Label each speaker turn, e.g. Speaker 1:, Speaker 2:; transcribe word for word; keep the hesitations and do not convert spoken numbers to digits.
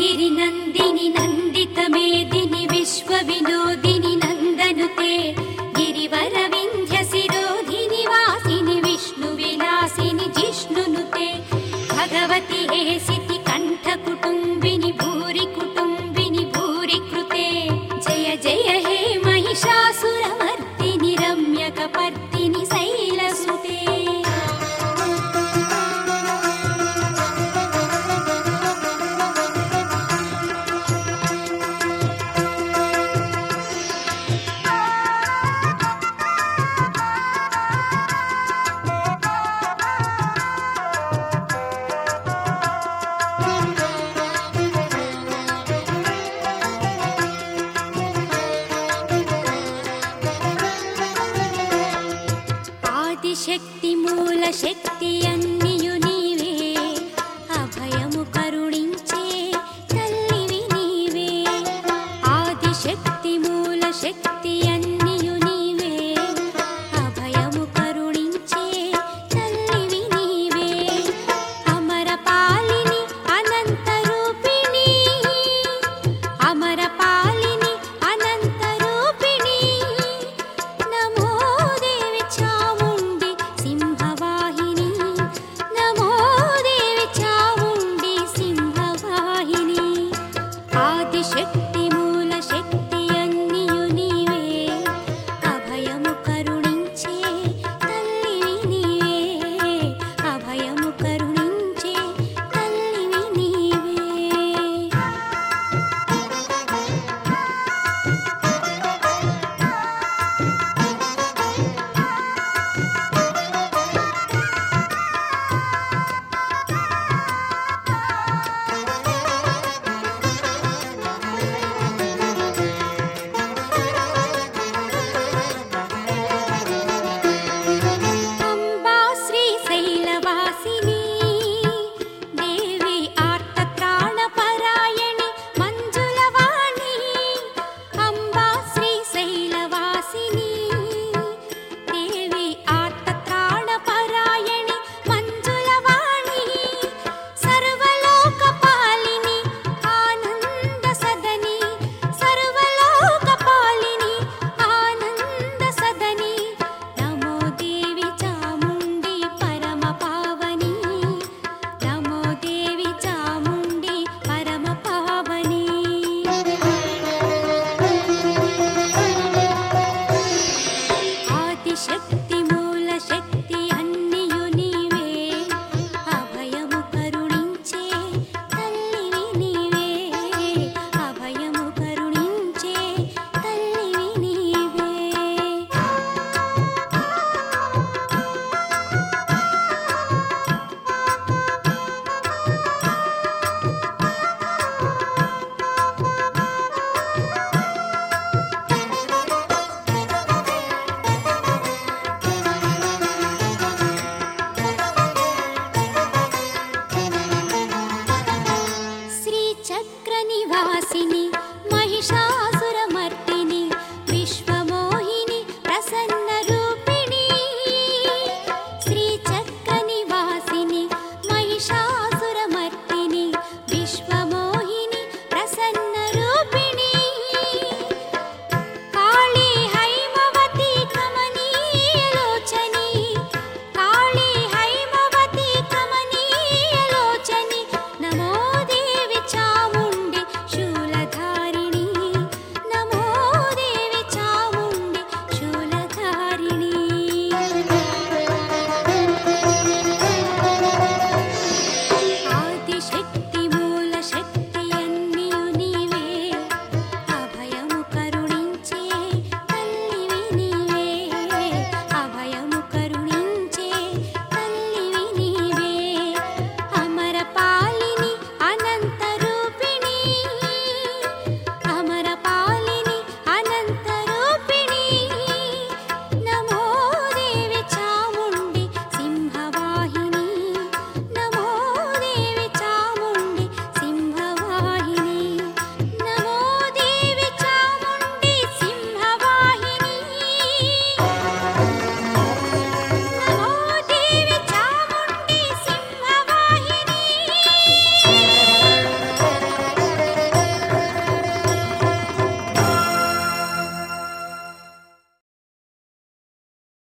Speaker 1: गिरिनन्दिनि नन्दितमेदिनि विश्वविनोदिनि नन्दनुते गिरिवरविन्ध्यशिरोधिनि वासिनि विष्णुविलासिनि जिष्णुनुते भगवति हेसिति कण्ठकुटुम्बिनि भूरि कुटुम्बिनि भूरि कृते जय जय हे महिषासुरमर्दिनि रम्यकपर्दिनि शैलसुते। శక్తి మూల శక్తి అన్నియు నీవే అభయము కరుణించే తల్లివి నీవే ఆది శక్తి మూల శక్తి అన్నియు నీవే అభయము కరుణించే తల్లివి నీవే అమర పాలిని అనంత రూపిణి అమర పాలిని అనంత రూపిణి నమో దేవి చాముండి సింహవాహిని నమో దేవి చాముండి సింహవాహిని ఆదిశక్తి మూల శక్తి అన్నియు నీవే అభయము కరుణించే తల్లివి నీవే అభయము కరుణించే తల్లివి నీవే। అంబా శ్రీశైలవాసిని దేవి ఆర్తత్రాణపరాయణి మంజులవాణి అంబా శ్రీశైలవాసిని దేవి ఆర్తత్రాణపరాయణి మంజులవాణి సర్వలోకపాలిని ఆనంద సదని సర్వలోకపాలిని ఆనంద సదని నమో దేవి చాముండి పరమ పావని నమో దేవి చాముండి పరమ పావని ఆదిశక్తి మూల శక్తి అన్నియు నీవే అభయము కరుణించే తల్లివి నీవే అభయము కరుణించే తల్లివి నీవే। శ్రీచక్ర నివాసిని మహిషాసుర